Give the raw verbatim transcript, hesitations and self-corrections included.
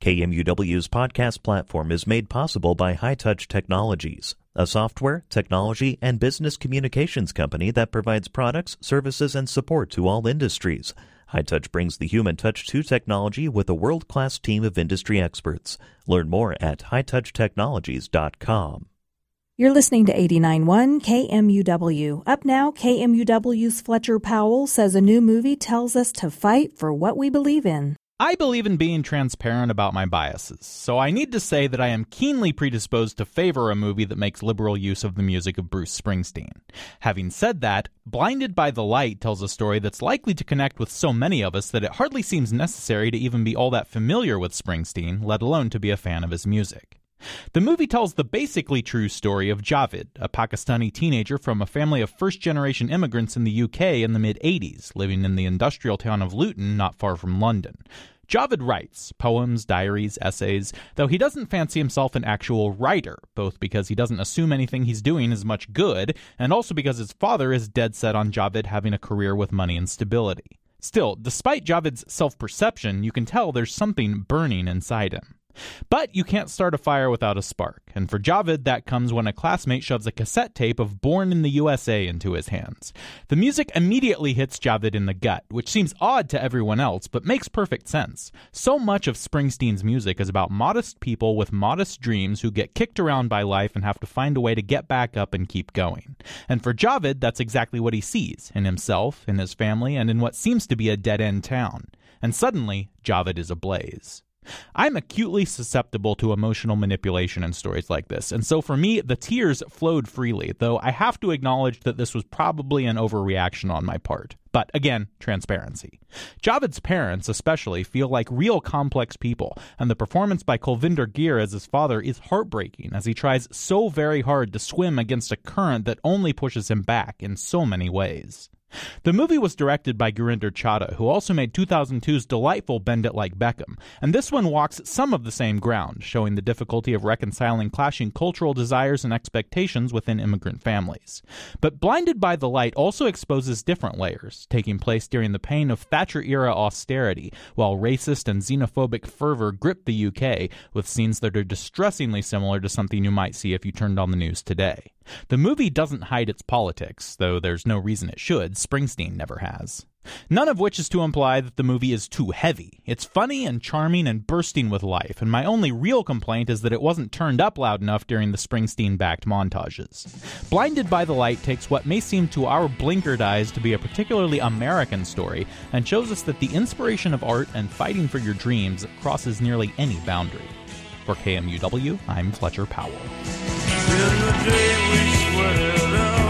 K M U W's podcast platform is made possible by High Touch Technologies, a software, technology, and business communications company that provides products, services, and support to all industries. High Touch brings the human touch to technology with a world-class team of industry experts. Learn more at high touch technologies dot com. You're listening to eighty-nine point one K M U W. Up now, K M U W's Fletcher Powell says a new movie tells us to fight for what we believe in. I believe in being transparent about my biases, so I need to say that I am keenly predisposed to favor a movie that makes liberal use of the music of Bruce Springsteen. Having said that, Blinded by the Light tells a story that's likely to connect with so many of us that it hardly seems necessary to even be all that familiar with Springsteen, let alone to be a fan of his music. The movie tells the basically true story of Javid, a Pakistani teenager from a family of first-generation immigrants in the U K in the mid-eighties, living in the industrial town of Luton, not far from London. Javid writes poems, diaries, essays, though he doesn't fancy himself an actual writer, both because he doesn't assume anything he's doing is much good, and also because his father is dead set on Javid having a career with money and stability. Still, despite Javid's self-perception, you can tell there's something burning inside him. But you can't start a fire without a spark, and for Javid that comes when a classmate shoves a cassette tape of Born in the U S A into his hands. The music immediately hits Javid in the gut, which seems odd to everyone else, but makes perfect sense. So much of Springsteen's music is about modest people with modest dreams who get kicked around by life and have to find a way to get back up and keep going. And for Javid, that's exactly what he sees, in himself, in his family, and in what seems to be a dead-end town. And suddenly, Javid is ablaze. I'm acutely susceptible to emotional manipulation in stories like this, and so for me, the tears flowed freely, though I have to acknowledge that this was probably an overreaction on my part. But again, transparency. Javid's parents, especially, feel like real complex people, and the performance by Kulvinder Gir as his father is heartbreaking as he tries so very hard to swim against a current that only pushes him back in so many ways. The movie was directed by Gurinder Chadha, who also made two thousand two's delightful Bend It Like Beckham, and this one walks some of the same ground, showing the difficulty of reconciling clashing cultural desires and expectations within immigrant families. But Blinded by the Light also exposes different layers, taking place during the pain of Thatcher-era austerity, while racist and xenophobic fervor grip the U K, with scenes that are distressingly similar to something you might see if you turned on the news today. The movie doesn't hide its politics, though there's no reason it should. Springsteen never has. None of which is to imply that the movie is too heavy. It's funny and charming and bursting with life, and my only real complaint is that it wasn't turned up loud enough during the Springsteen-backed montages. Blinded by the Light takes what may seem to our blinkered eyes to be a particularly American story and shows us that the inspiration of art and fighting for your dreams crosses nearly any boundary. For K M U W, I'm Fletcher Powell. In the day we sweated out.